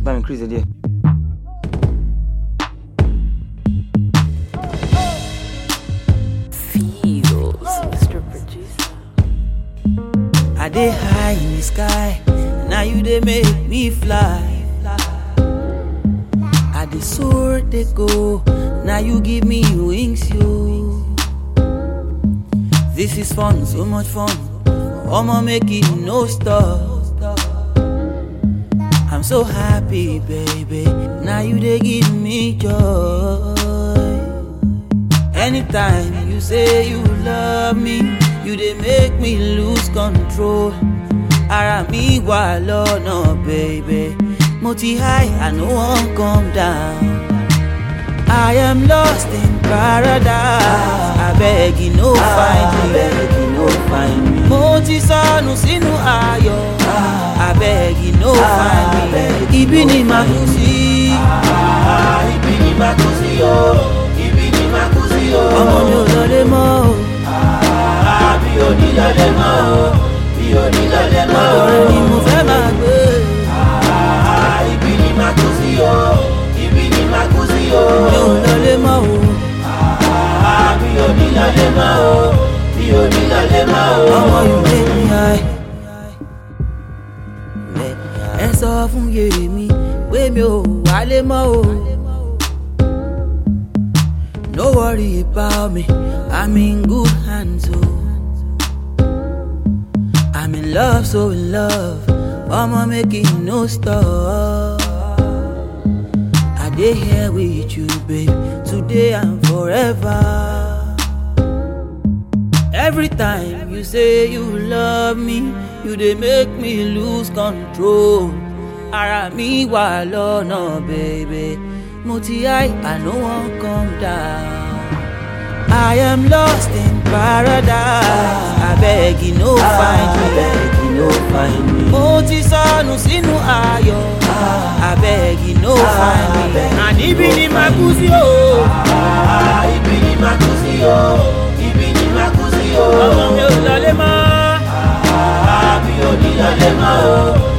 Let me increase it there. Feels, Mr. Producer. I dey high in the sky, now you dey make me fly. I dey soar, dey go, now you give me wings, yo. This is fun, so much fun. I'ma make it no stop. I'm so happy, baby. Now you dey give me joy. Anytime you say you love me, you dey make me lose control. Ara mi wà lọ́nà, baby. Mo ti high, I no wan come down. I am lost in paradise. I beg you no find me. Mo ti sọnù sínú ayọ̀. I beg you no find me. Ibi ni màá kú sí. Ibi ni màá kú sí o. Ibi ni màá kú sí o. Ọmọ mi ò lọlé mọ́ o. Mi ò ní lọlé mọ́ o. Mi ò ní lọlé mọ́ o. Ọ̀rẹ́ ni mo fẹ́ máa gbé. Ibi ni màá kú sí o. Ibi ni màá kú sí o. Mi ò lọlé mọ́ o. Mi ò ní lọlé mọ́ o. Mi ò ní lọlé mọ́ o. Ọmọ you make me high. Ẹ sọ fún Yèmí pé mi ò wálé mọ́ o. No worry about me, I'm in good hands, oh. I'm in love, so in love, I'ma make it no stop. I dey here with you, babe, today and forever. Every time you say you love me, you dey make me lose control. Ara mi wà lọ́nà, baby. Mo ti high, I no wan come down. I am lost in paradise. I beg you no find me. Mo ti sọnù sínú ayọ̀. I beg you no find me. And ibi ni màá kú sí o. Ibi ni màá kú sí o. Ibi ni màá kú sí o. Ọmọ mi ò lọlé mọ́. Mi ò ní lọlé mọ́ o.